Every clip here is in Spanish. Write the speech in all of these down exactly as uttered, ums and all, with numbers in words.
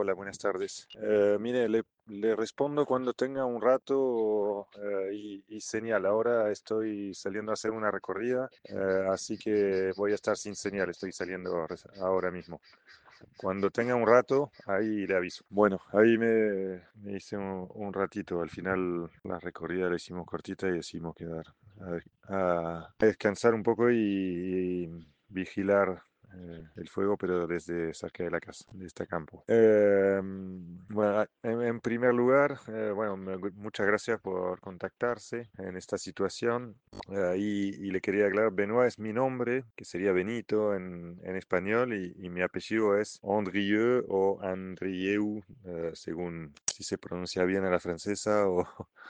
Hola, buenas tardes. Eh, mire, le, le respondo cuando tenga un rato eh, y, y señal. Ahora estoy saliendo a hacer una recorrida, eh, así que voy a estar sin señal. Estoy saliendo res- ahora mismo. Cuando tenga un rato, ahí le aviso. Bueno, ahí me, me hice un, un ratito. Al final la recorrida la hicimos cortita y decidimos quedar a, a- a descansar un poco y, y vigilar eh, el fuego, pero desde cerca de la casa, de este campo. Eh, bueno, en, en primer lugar, eh, bueno, me- muchas gracias por contactarse en esta situación. Eh, y, y le quería aclarar, Benoit es mi nombre, que sería Benito en, en español, y, y mi apellido es Andrieux o Andrieu, eh, según si se pronuncia bien a la francesa o,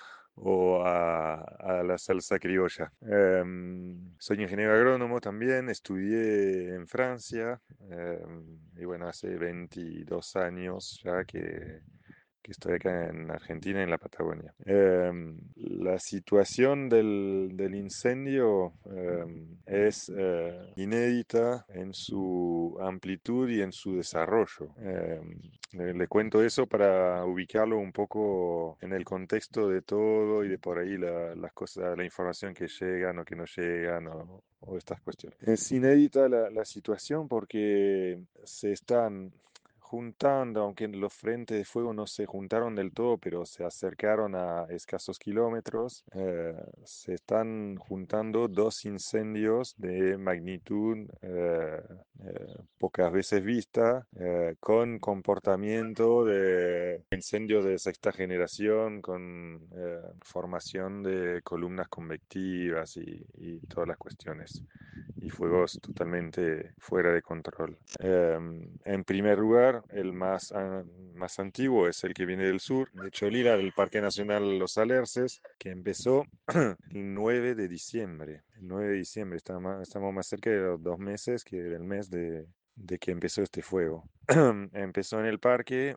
o a, a la salsa criolla. Em, soy ingeniero agrónomo también, estudié en Francia, em, y bueno, hace veintidós años ya que que estoy acá en Argentina, en la Patagonia. Em, la situación del, del incendio em, es eh, inédita en su amplitud y en su desarrollo. Em, le, le cuento eso para ubicarlo un poco en el contexto de todo y de por ahí la- las cosas, la información que llegan o que no llegan o, o estas cuestiones. Es inédita la, la situación porque se están juntando, aunque los frentes de fuego no se juntaron del todo, pero se acercaron a escasos kilómetros, eh, se están juntando dos incendios de magnitud eh, eh, pocas veces vista, eh, con comportamiento de incendios de sexta generación, con eh, formación de columnas convectivas y, y todas las cuestiones y fuegos totalmente fuera de control. Eh, en primer lugar, el más, ah, más antiguo es el que viene del sur, de Cholila, del Parque Nacional Los Alerces, que empezó el nueve de diciembre. El nueve de diciembre, estamos más, estamos más cerca de los dos meses que del mes de, de que empezó este fuego. Empezó en el parque,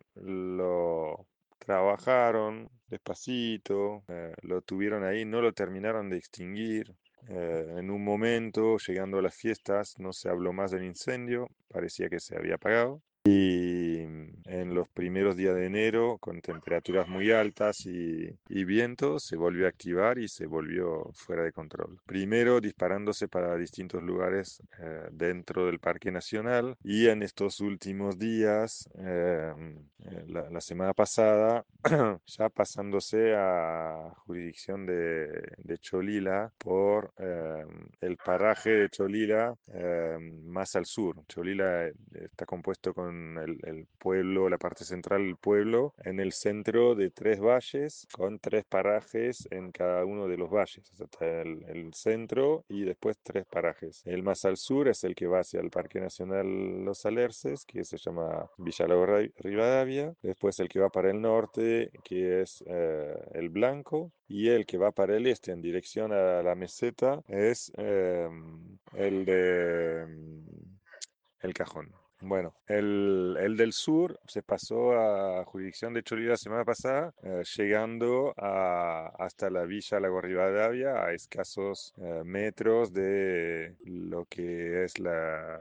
lo trabajaron despacito, eh, lo tuvieron ahí, no lo terminaron de extinguir. Eh, en un momento, llegando a las fiestas, no se habló más del incendio, parecía que se había apagado. Y en los primeros días de enero, con temperaturas muy altas y, y viento, se volvió a activar y se volvió fuera de control. Primero disparándose para distintos lugares eh, dentro del Parque Nacional, y en estos últimos días, eh, eh, la, la semana pasada, ya pasándose a jurisdicción de, de Cholila por eh, el paraje de Cholila eh, más al sur. Cholila eh, está compuesto con el, el pueblo, la parte central del pueblo, en el centro de tres valles, con tres parajes en cada uno de los valles. O sea, está el, el centro y después tres parajes. El más al sur es el que va hacia el Parque Nacional Los Alerces, que se llama Villa Lago Rivadavia. Después el que va para el norte, que es eh, el Blanco. Y el que va para el este en dirección a la meseta es eh, el de mm, El Cajón. Bueno, el, el del sur se pasó a jurisdicción de Cholila la semana pasada, eh, llegando a- hasta la Villa Lago Rivadavia, a escasos eh, metros de lo que es la,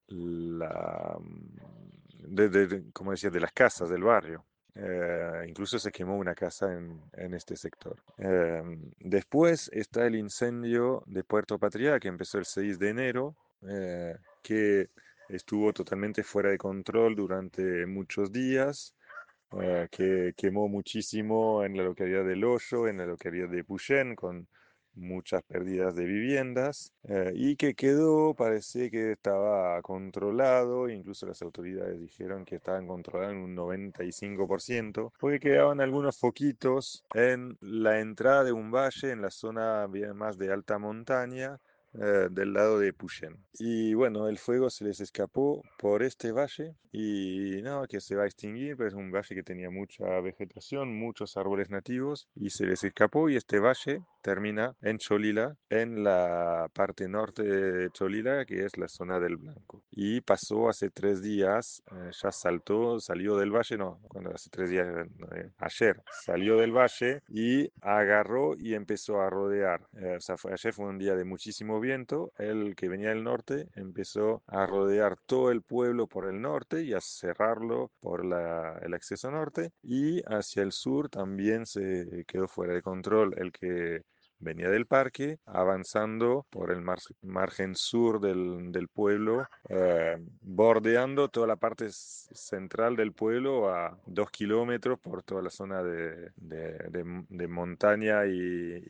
la mm, de, de- de- como decía, de las casas del barrio. Eh, incluso se quemó una casa en, en este sector. Eh, después está el incendio de Puerto Patria, que empezó el seis de enero, eh, que estuvo totalmente fuera de control durante muchos días, eh, que quemó muchísimo en la localidad de Loyo, en la localidad de Puyén, con muchas pérdidas de viviendas, eh, y que quedó, parece que estaba controlado, incluso las autoridades dijeron que estaban controlados en un noventa y cinco por ciento, porque quedaban algunos foquitos en la entrada de un valle, en la zona bien más de alta montaña, eh, del lado de Puyén. Y bueno, el fuego se les escapó por este valle y no, que se va a extinguir, pero es un valle que tenía mucha vegetación, muchos árboles nativos, y se les escapó, y este valle termina en Cholila, en la parte norte de Cholila, que es la zona del Blanco. Y pasó hace tres días, eh, ya saltó, salió del valle, no, cuando hace tres días, eh, ayer, salió del valle y agarró y empezó a rodear. Eh, o sea, fue, ayer fue un día de muchísimo viento, el que venía del norte empezó a rodear todo el pueblo por el norte y a cerrarlo por la- el acceso norte, y hacia el sur también se quedó fuera de control el que venía del parque, avanzando por el mar- margen sur del, del pueblo, eh, bordeando toda la parte s- central del pueblo a dos kilómetros por toda la zona de, de- de- de montaña y,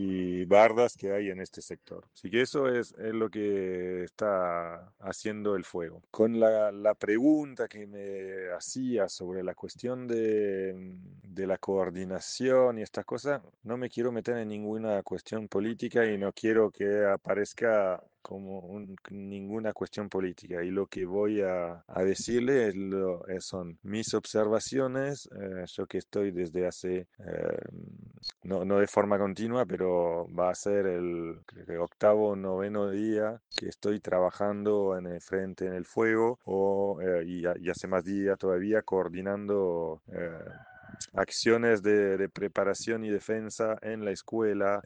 y bardas que hay en este sector. Así que eso es, es lo que está haciendo el fuego. Con la, la pregunta que me hacía sobre la cuestión de, de la coordinación y estas cosas, no me quiero meter en ninguna cuestión política y no quiero que aparezca como un- ninguna cuestión política. Y lo que voy a, a decirle es lo- es- son mis observaciones, eh, yo que estoy desde hace, eh, no, no de forma continua, pero va a ser el creo que octavo o noveno día que estoy trabajando en el frente, en el fuego, o, eh, y, y hace más días todavía coordinando eh, acciones de, de preparación y defensa en la escuela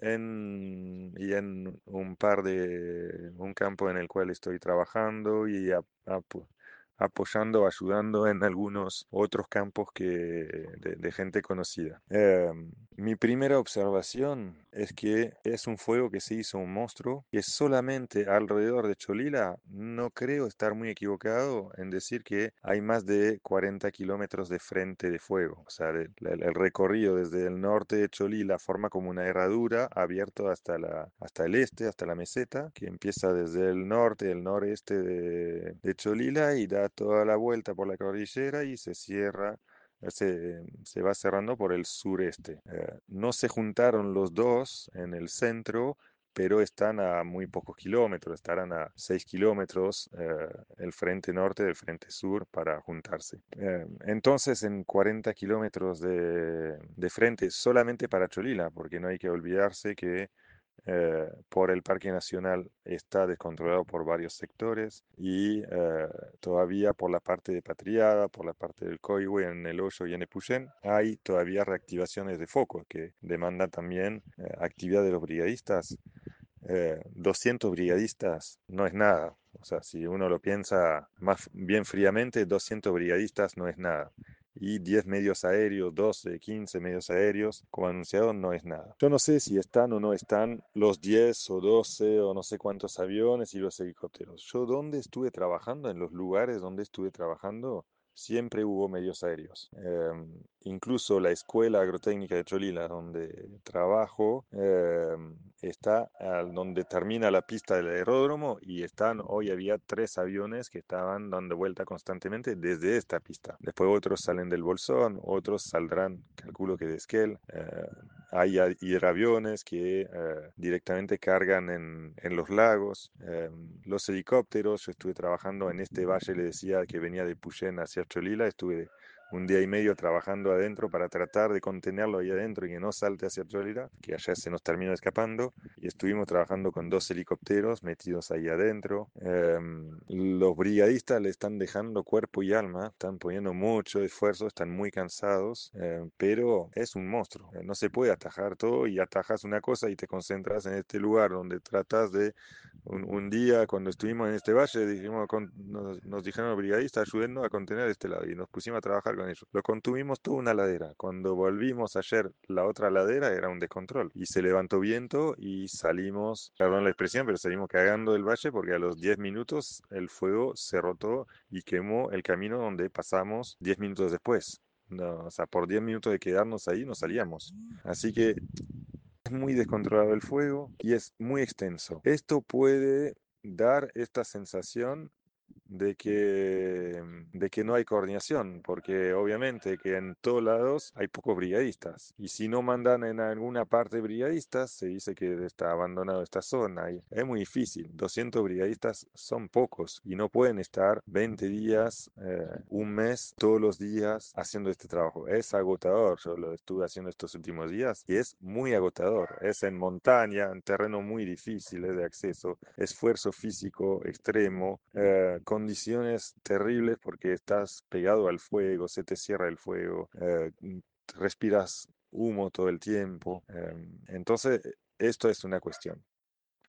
en, y en un par de, un campo en el cual estoy trabajando y a- apo- apoyando, ayudando en algunos otros campos que, de, de gente conocida. Eh, mi primera observación es que es un fuego que se hizo un monstruo, que solamente alrededor de Cholila, no creo estar muy equivocado en decir que hay más de cuarenta kilómetros de frente de fuego. O sea, de- el, el recorrido desde el norte de Cholila forma como una herradura abierto hasta la, hasta el este, hasta la meseta, que empieza desde el norte, el noreste de, de Cholila y da toda la vuelta por la cordillera y se cierra se, se va cerrando por el sureste. Eh, no se juntaron los dos en el centro, pero están a muy pocos kilómetros, estarán a seis kilómetros eh, el frente norte del frente sur para juntarse. Eh, entonces, en cuarenta kilómetros de, de frente solamente para Cholila, porque no hay que olvidarse que eh, por el Parque Nacional está descontrolado por varios sectores y eh, todavía por la parte de Patriada, por la parte del Coihue, en el Hoyo y en Epuyén, hay todavía reactivaciones de focos que demandan también eh, actividad de los brigadistas. Eh, doscientos brigadistas no es nada. O sea, si uno lo piensa más bien fríamente, doscientos brigadistas no es nada. Y diez medios aéreos, doce, quince medios aéreos, como anunciado, no es nada. Yo no sé si están o no están los diez o doce o no sé cuántos aviones y los helicópteros. Yo donde estuve trabajando, en los lugares donde estuve trabajando, siempre hubo medios aéreos. Eh, incluso la Escuela Agrotécnica de Cholila, donde trabajo, eh, está al- donde termina la pista del aeródromo y están, hoy había tres aviones que estaban dando vuelta constantemente desde esta pista. Después otros salen del Bolsón, otros saldrán, calculo que de Esquel. Eh, hay a- hidroaviones que eh, directamente cargan en, en los lagos. Eh, los helicópteros, yo estuve trabajando en este valle, le decía que venía de Puyén hacia Cholila, estuve un día y medio trabajando adentro para tratar de contenerlo ahí adentro y que no salte hacia Cholila, que allá se nos terminó escapando. Y estuvimos trabajando con dos helicópteros metidos ahí adentro. Em, los brigadistas le están dejando cuerpo y alma, están poniendo mucho esfuerzo, están muy cansados, eh, pero es un monstruo. Eh, No se puede atajar todo y atajas una cosa y te concentras en este lugar donde tratas de un, un día cuando estuvimos en este valle, dijimos, con- nos, nos dijeron los brigadistas, ayúdennos a contener este lado y nos pusimos a trabajar con ellos. Lo contuvimos toda una ladera. Cuando volvimos ayer, la otra ladera era un descontrol y se levantó viento y salimos, perdón la expresión, pero salimos cagando del valle porque a los diez minutos el fuego se rotó y quemó el camino donde pasamos diez minutos después. No, o sea, por diez minutos de quedarnos ahí no salíamos. Así que es muy descontrolado el fuego y es muy extenso. Esto puede dar esta sensación de que, de que no hay coordinación, porque obviamente que en todos lados hay pocos brigadistas. Y si no mandan en alguna parte brigadistas, se dice que está abandonado esta zona. Y es muy difícil. doscientos brigadistas son pocos y no pueden estar veinte días, eh, un mes, todos los días haciendo este trabajo. Es agotador. Yo lo estuve haciendo estos últimos días y es muy agotador. Es en montaña, en terreno muy difícil de acceso, esfuerzo físico extremo, eh, condiciones terribles porque estás pegado al fuego, se te cierra el fuego, eh, respiras humo todo el tiempo. Eh, entonces, esto es una cuestión.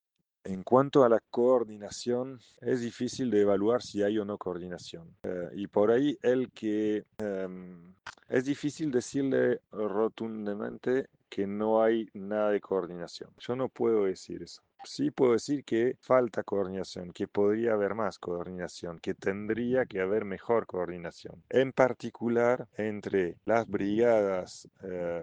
En cuanto a la coordinación, es difícil de evaluar si hay o no coordinación. Eh, y por ahí el que em, es difícil decirle rotundamente que no hay nada de coordinación. Yo no puedo decir eso. Sí puedo decir que falta coordinación, que podría haber más coordinación, que tendría que haber mejor coordinación. En particular entre las brigadas eh,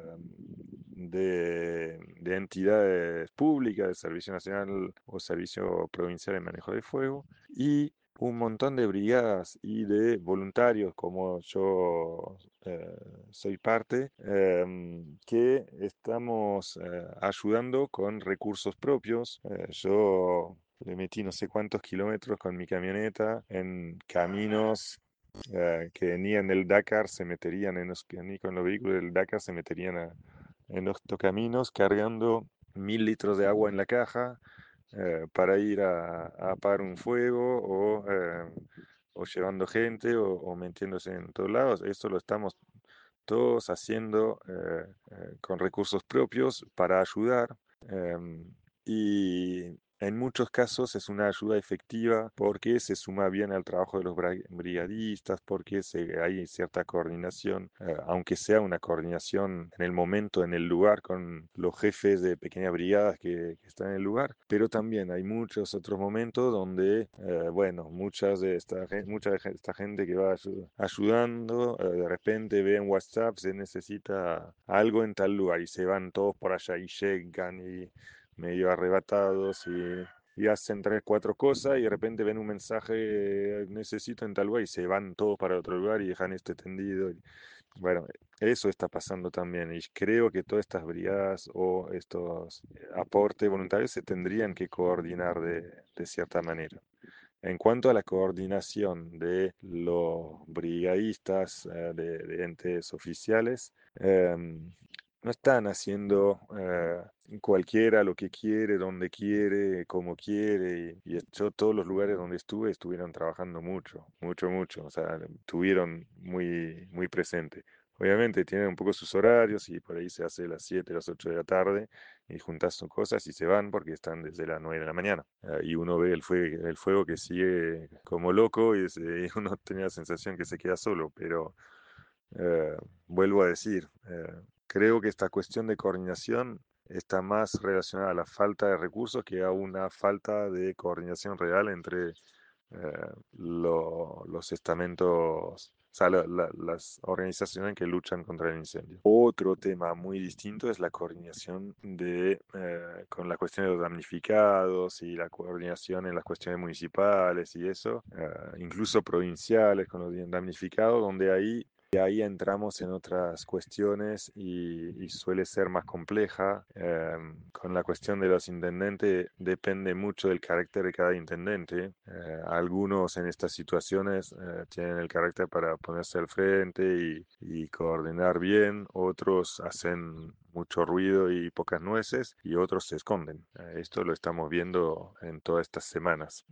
de, de entidades públicas, de Servicio Nacional o Servicio Provincial de Manejo de Fuego, y un montón de brigadas y de voluntarios como yo eh, soy parte, em, que estamos eh, ayudando con recursos propios. Eh, yo le metí no sé cuántos kilómetros con mi camioneta en caminos eh, que ni en el Dakar se meterían, en los, ni con los vehículos del Dakar se meterían a- en los caminos cargando mil litros de agua en la caja eh, para ir a, a apagar un fuego o, eh, o llevando gente o, o metiéndose en todos lados. Esto lo estamos todos haciendo eh, eh, con recursos propios para ayudar. em, y en muchos casos es una ayuda efectiva porque se suma bien al trabajo de los bra- brigadistas, porque se, hay cierta coordinación, eh, aunque sea una coordinación en el momento, en el lugar, con los jefes de pequeñas brigadas que, que están en el lugar, pero también hay muchos otros momentos donde, eh, bueno, muchas de esta, gen- mucha de esta gente que va ayu- ayudando, eh, de repente ve en WhatsApp se necesita algo en tal lugar y se van todos por allá y llegan y medio arrebatados y, y hacen tres, cuatro cosas y de repente ven un mensaje, eh, necesito en tal lugar y se van todos para otro lugar y dejan este tendido. y- bueno, eso está pasando también y creo que todas estas brigadas o estos eh, aportes voluntarios se tendrían que coordinar de, de cierta manera. En cuanto a la coordinación de los brigadistas eh, de, de entes oficiales, em, no están haciendo eh, cualquiera lo que quiere, donde quiere, como quiere. Y, y yo todos los lugares donde estuve estuvieron trabajando mucho, mucho, mucho. O sea, estuvieron muy, muy presentes. Obviamente tienen un poco sus horarios y por ahí se hace a las siete, las ocho de la tarde y juntas sus cosas y se van porque están desde las nueve de la mañana. Eh, y uno ve el, fue, el fuego que sigue como loco y, se- y uno tiene la sensación que se queda solo, pero eh, vuelvo a decir, eh, creo que esta cuestión de coordinación está más relacionada a la falta de recursos que a una falta de coordinación real entre eh, lo- los estamentos, o sea, la- la- las organizaciones que luchan contra el incendio. Otro tema muy distinto es la coordinación de, eh, con la cuestión de los damnificados y la coordinación en las cuestiones municipales y eso, eh, incluso provinciales con los damnificados, donde ahí y ahí entramos en otras cuestiones y, y suele ser más compleja. Eh, con la cuestión de los intendentes depende mucho del carácter de cada intendente. Eh, algunos en estas situaciones eh, tienen el carácter para ponerse al frente y, y coordinar bien, otros hacen mucho ruido y pocas nueces y otros se esconden. Eh, esto lo estamos viendo en todas estas semanas.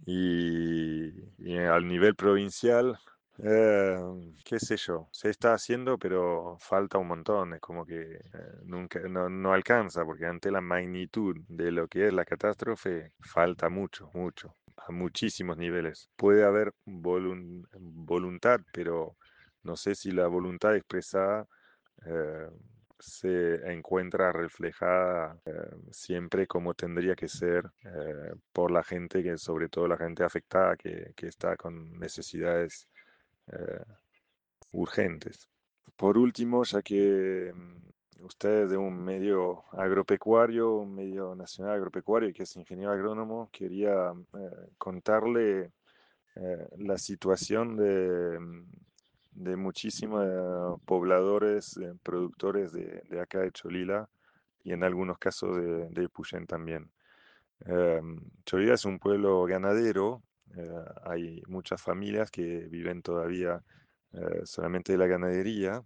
Y, y al nivel provincial, eh, qué sé yo, se está haciendo, pero falta un montón, es como que eh, nunca, no, no alcanza, porque ante la magnitud de lo que es la catástrofe, falta mucho, mucho, a muchísimos niveles. Puede haber volun- voluntad, pero no sé si la voluntad expresada eh, se encuentra reflejada eh, siempre como tendría que ser eh, por la gente, que sobre todo la gente afectada que, que está con necesidades eh, urgentes. Por último, ya que mm, usted es de un medio agropecuario, un medio nacional agropecuario y que es ingeniero agrónomo, quería eh, contarle eh, la situación de, mm, de muchísimos eh, pobladores, eh, productores de, de acá de Cholila y en algunos casos de, de Puyén también. Eh, Cholila es un pueblo ganadero, eh, hay muchas familias que viven todavía eh, solamente de la ganadería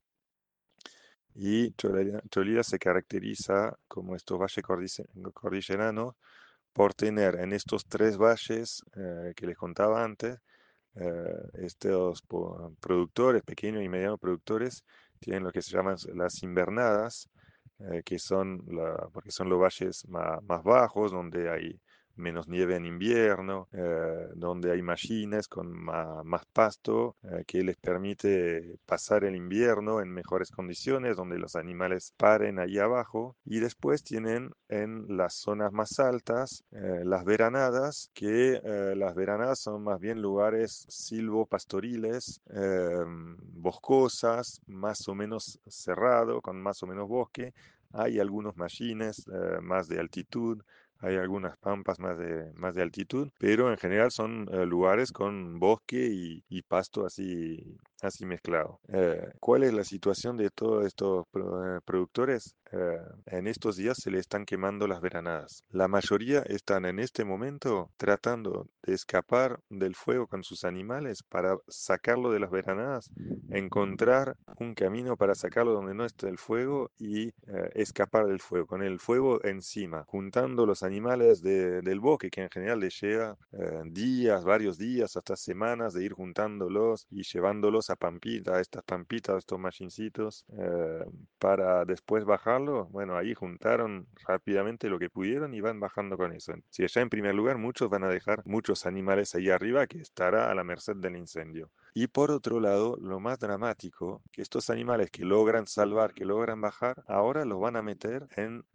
y Cholila, Cholila se caracteriza como estos valles cordice- cordilleranos por tener en estos tres valles eh, que les contaba antes, eh, estos po- productores, pequeños y medianos productores, tienen lo que se llaman las invernadas, eh, que son, la- porque son los valles ma- más, bajos, donde hay menos nieve en invierno, eh, donde hay mallines con ma- más pasto eh, que les permite pasar el invierno en mejores condiciones, donde los animales paren ahí abajo. Y después tienen en las zonas más altas eh, las veranadas, que eh, las veranadas son más bien lugares silvopastoriles, eh, boscosas, más o menos cerrado, con más o menos bosque. Hay algunos mallines eh, más de altitud, hay algunas pampas más de, más de altitud, pero en general son eh, lugares con bosque y, y pasto así, así mezclado. Eh, ¿cuál es la situación de todos estos pro- eh, productores? Eh, en estos días se le están quemando las veranadas. La mayoría están en este momento tratando de escapar del fuego con sus animales para sacarlo de las veranadas, encontrar un camino para sacarlo donde no esté el fuego y eh, escapar del fuego, con el fuego encima, juntando los animales de- del bosque, que en general les lleva eh, días, varios días, hasta semanas de ir juntándolos y llevándolos a Pampita, a estas pampitas, a estos machincitos, eh, para después bajarlo. Bueno, ahí juntaron rápidamente lo que pudieron y van bajando con eso. Si allá en primer lugar muchos van a dejar muchos animales ahí arriba que estará a la merced del incendio. Y por otro lado, lo más dramático, que estos animales que logran salvar, que logran bajar, ahora los van a meter en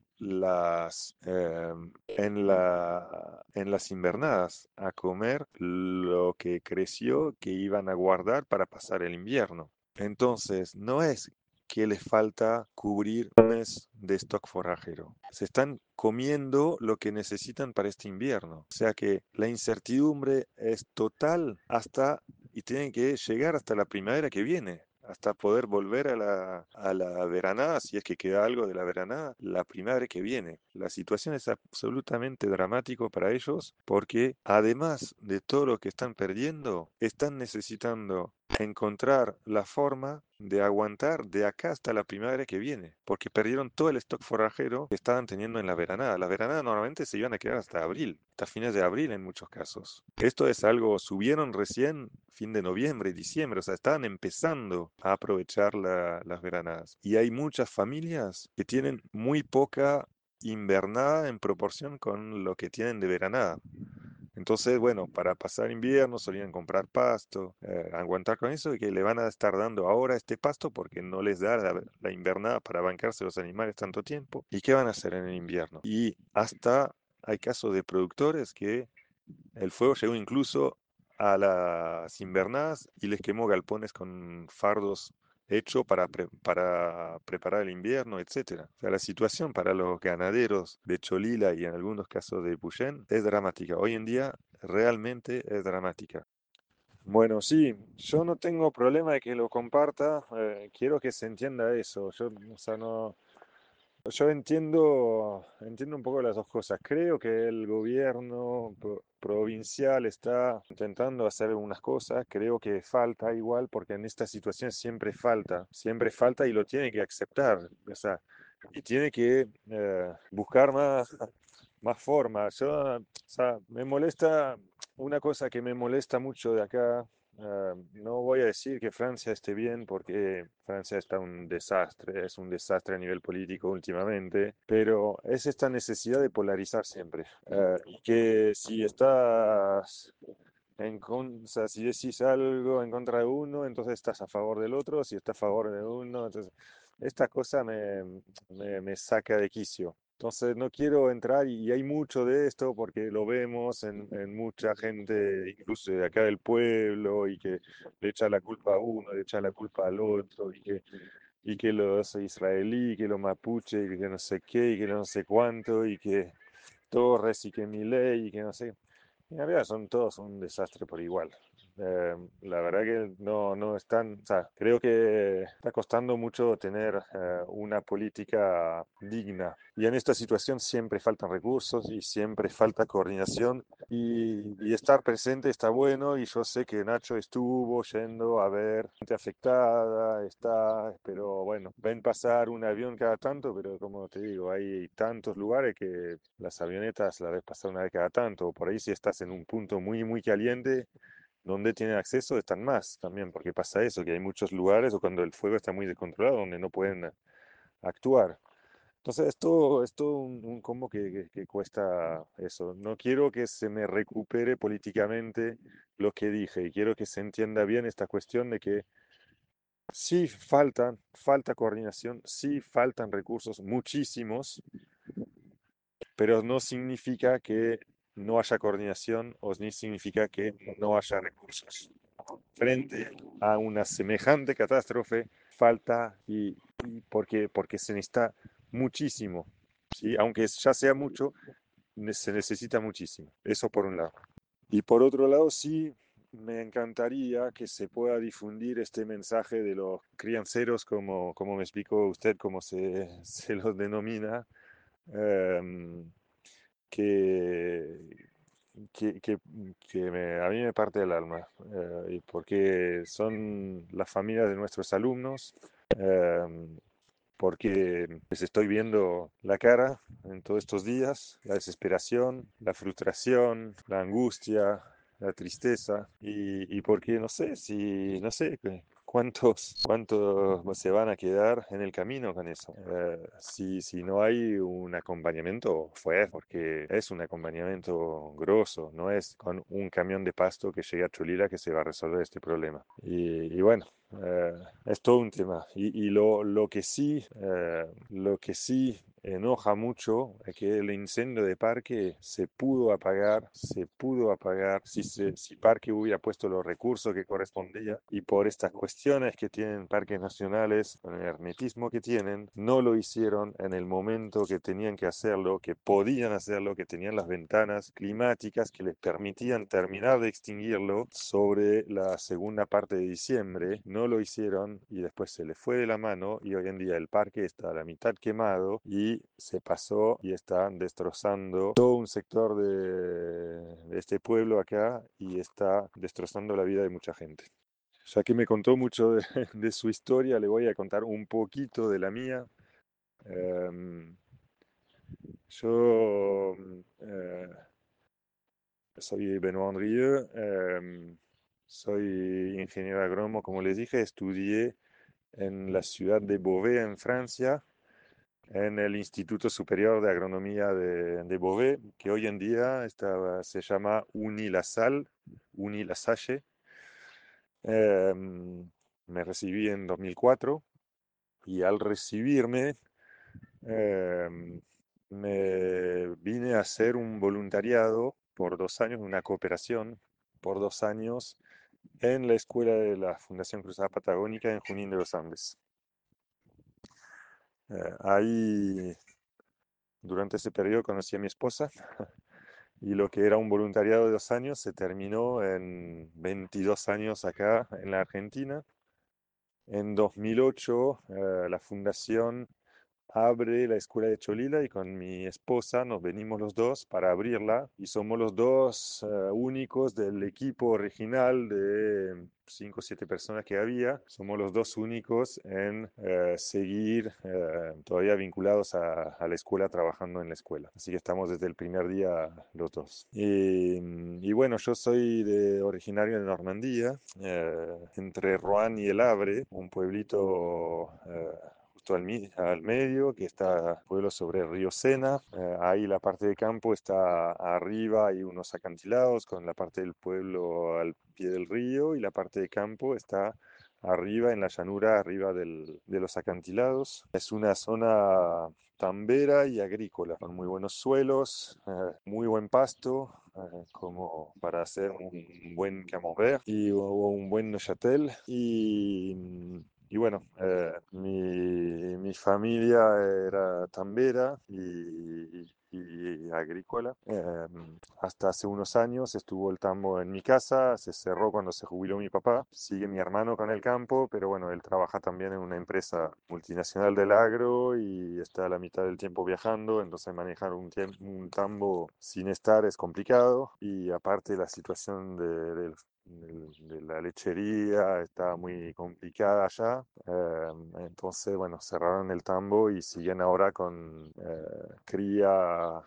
las, eh, en la, en las invernadas a comer lo que creció que iban a guardar para pasar el invierno. Entonces, no es que les falta cubrir un mes de stock forrajero. Se están comiendo lo que necesitan para este invierno. O sea que la incertidumbre es total hasta y tienen que llegar hasta la primavera que viene, hasta poder volver a la, a la veranada, si es que queda algo de la veranada, la primavera que viene. La situación es absolutamente dramático para ellos porque además de todo lo que están perdiendo, están necesitando encontrar la forma de aguantar de acá hasta la primavera que viene, porque perdieron todo el stock forrajero que estaban teniendo en la veranada. La veranada normalmente se iban a quedar hasta abril, hasta fines de abril en muchos casos. Esto es algo, subieron recién fin de noviembre, diciembre, o sea, estaban empezando a aprovechar la- las veranadas. Y hay muchas familias que tienen muy poca invernada en proporción con lo que tienen de veranada. Entonces, bueno, para pasar invierno solían comprar pasto, eh, aguantar con eso y que le van a estar dando ahora este pasto porque no les da la, la invernada para bancarse los animales tanto tiempo. ¿Y qué van a hacer en el invierno? Y hasta hay casos de productores que el fuego llegó incluso a las invernadas y les quemó galpones con fardos hechos para, pre- para preparar el invierno, etcétera. O sea, la situación para los ganaderos de Cholila y en algunos casos de Puyén es dramática. Hoy en día realmente es dramática. Bueno, sí, yo no tengo problema de que lo comparta, eh, quiero que se entienda eso. Yo, o sea, no, yo entiendo, entiendo un poco las dos cosas. Creo que el gobierno pro- provincial está intentando hacer unas cosas. Creo que falta igual, porque en esta situación siempre falta, siempre falta y lo tiene que aceptar. O sea, y tiene que eh, buscar más, más formas. Yo, o sea, me molesta, una cosa que me molesta mucho de acá. Ah, no voy a decir que Francia esté bien porque Francia está un desastre, es un desastre a nivel político últimamente, pero es esta necesidad de polarizar siempre. Ah, y que si estás en con- o sea, si decís algo en contra de uno, entonces estás a favor del otro, si estás a favor de uno, entonces esta cosa me, me, me saca de quicio. Entonces no quiero entrar y hay mucho de esto porque lo vemos en, en mucha gente, incluso de acá del pueblo, y que le echa la culpa a uno, le echa la culpa al otro, y que, y que los israelí, que los mapuche, y que no sé qué, y que no sé cuánto, y que Torres, y que Milei, y que no sé. En realidad son todos un desastre por igual. Eh, la verdad que no, no están, o sea, creo que está costando mucho tener eh, una política digna. Y en esta situación siempre faltan recursos y siempre falta coordinación. Y, y estar presente está bueno. Y yo sé que Nacho estuvo yendo a ver gente afectada, está, pero bueno, ven pasar un avión cada tanto, pero como te digo, hay tantos lugares que las avionetas la ves pasar una vez cada tanto. O por ahí si estás en un punto muy, muy caliente donde tienen acceso están más también, porque pasa eso, que hay muchos lugares o cuando el fuego está muy descontrolado donde no pueden actuar. Entonces, esto es todo un, un combo que, que- que cuesta eso. No quiero que se me recupere políticamente lo que dije y quiero que se entienda bien esta cuestión de que sí faltan, falta coordinación, sí faltan recursos, muchísimos, pero no significa que no haya coordinación o ni significa que no haya recursos. Frente a una semejante catástrofe, falta y, y porque, porque se necesita muchísimo, ¿sí? Aunque ya sea mucho, ne- se necesita muchísimo. Eso por un lado. Y por otro lado, sí, me encantaría que se pueda difundir este mensaje de los crianceros, como, como me explicó usted, cómo se, se los denomina, em, que, que, que- que me- a mí me parte el alma, eh, y porque son las familias de nuestros alumnos, em, porque les estoy viendo la cara en todos estos días, la desesperación, la frustración, la angustia, la tristeza, y, y porque no sé si, no sé cu- cuántos, cuántos se van a quedar en el camino con eso. Eh, si, si no hay un acompañamiento fuerte, porque es un acompañamiento grosso, no es con un camión de pasto que llegue a Cholila que se va a resolver este problema. Y, y bueno, eh, es todo un tema. Y, y lo, lo que sí, eh, lo que sí enoja mucho es que el incendio de Parque se pudo apagar, se pudo apagar si, se, si Parque hubiera puesto los recursos que correspondía y por estas cuestiones que tienen parques nacionales, con el hermetismo que tienen, no lo hicieron en el momento que tenían que hacerlo, que podían hacerlo, que tenían las ventanas climáticas que les permitían terminar de extinguirlo sobre la segunda parte de diciembre. No lo hicieron y después se les fue de la mano y hoy en día el parque está a la mitad quemado y se pasó y están destrozando todo un sector de, de este pueblo acá y está destrozando la vida de mucha gente. Ya que me contó mucho de, de su historia, le voy a contar un poquito de la mía. Em, yo eh, soy Benoît Andrieux, em, soy ingeniero agrónomo, como les dije, estudié en la ciudad de Beauvais, en Francia, en el Instituto Superior de Agronomía de, de Beauvais, que hoy en día está- se llama Unilassal, Unilasalle. Em, Me recibí en dos mil cuatro y al recibirme em, me vine a hacer un voluntariado por dos años, una cooperación por dos años en la escuela de la Fundación Cruzada Patagónica en Junín de los Andes. Eh, ahí, durante ese periodo, conocí a mi esposa y lo que era un voluntariado de dos años se terminó en veintidós años acá en la Argentina. En dos mil ocho, eh, la fundación abre la escuela de Cholila y con mi esposa nos venimos los dos para abrirla y somos los dos eh, únicos del equipo original de cinco o siete personas que había, somos los dos únicos en eh, seguir eh, todavía vinculados a, a, la escuela, trabajando en la escuela. Así que estamos desde el primer día los dos. Y, y bueno, yo soy de, originario de Normandía, eh, entre Rouen y El Havre, un pueblito eh, justo al, mi- al medio, que está pueblo sobre el río Sena. Eh, ahí la parte de campo está arriba, hay unos acantilados con la parte del pueblo al pie del río y la parte de campo está arriba en la llanura, arriba del- de los acantilados. Es una zona tambera y agrícola, con muy buenos suelos, eh, muy buen pasto, eh, como para hacer un buen camembert y o un buen Neuchâtel. Y, y bueno, eh, mi, mi familia era tambera y, y agrícola. Eh, hasta hace unos años estuvo el tambo en mi casa, se cerró cuando se jubiló mi papá. Sigue mi hermano con el campo, pero bueno, él trabaja también en una empresa multinacional del agro y está a la mitad del tiempo viajando, entonces manejar un, tiemp- un tambo sin estar es complicado y aparte la situación de, del de la lechería estaba muy complicada allá. Eh, entonces, bueno, cerraron el tambo y siguen ahora con eh, cría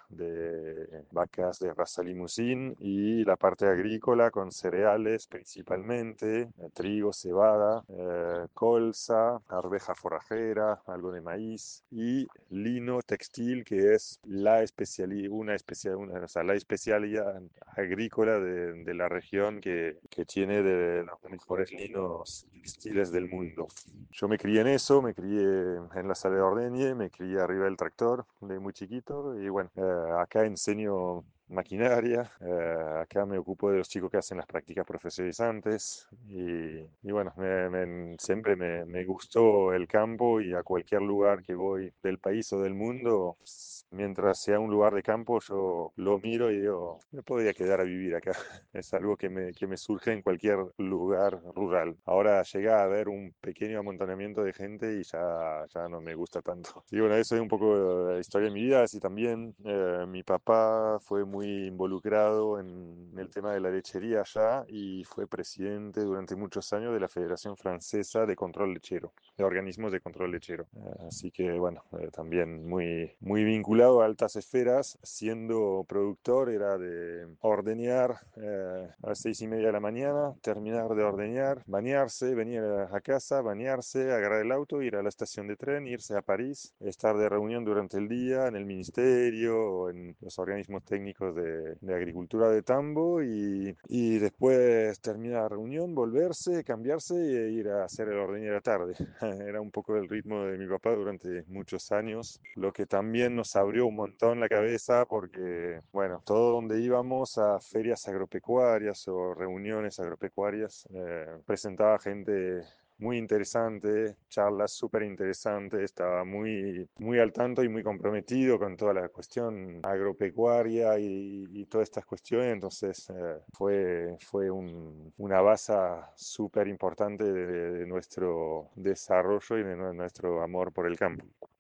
de vacas de raza limusín y la parte agrícola con cereales principalmente, eh, trigo, cebada, eh, colza, arveja forrajera, algo de maíz y lino textil, que es la especialidad, una especial, una, o sea, la especialidad agrícola de, de la región que, que tiene de los mejores linos textiles del mundo. Yo me crié en eso, me crié en la sala de ordeñe, me crié arriba del tractor de muy chiquito y bueno, eh, acá enseño maquinaria, eh, acá me ocupo de los chicos que hacen las prácticas profesionalizantes y, y bueno, me, me, siempre me, me gustó el campo y a cualquier lugar que voy del país o del mundo, mientras sea un lugar de campo, yo lo miro y digo, me podría quedar a vivir acá. Es algo que me, que me surge en cualquier lugar rural. Ahora llega a haber un pequeño amontonamiento de gente y ya, ya no me gusta tanto. Y bueno, eso es un poco la historia de mi vida. Así también eh, mi papá fue muy involucrado en el tema de la lechería allá y fue presidente durante muchos años de la Federación Francesa de Control Lechero, de organismos de control lechero. Eh, así que bueno, eh, también muy, muy vinculado a altas esferas. Siendo productor era de ordeñar eh, a las seis y media de la mañana, terminar de ordeñar, bañarse, venir a casa, bañarse, agarrar el auto, ir a la estación de tren, irse a París, estar de reunión durante el día en el ministerio o en los organismos técnicos de, de agricultura de tambo y, y después terminar la reunión, volverse, cambiarse e ir a hacer el ordeño de la tarde. Era un poco el ritmo de mi papá durante muchos años, lo que también nos abrió un montón la cabeza porque, bueno, todo donde íbamos a ferias agropecuarias o reuniones agropecuarias, eh, presentaba gente muy interesante, charlas súper interesantes, estaba muy, muy al tanto y muy comprometido con toda la cuestión agropecuaria y, y todas estas cuestiones, entonces eh, fue, fue un, una base súper importante de, de nuestro desarrollo y de nuestro amor por el campo.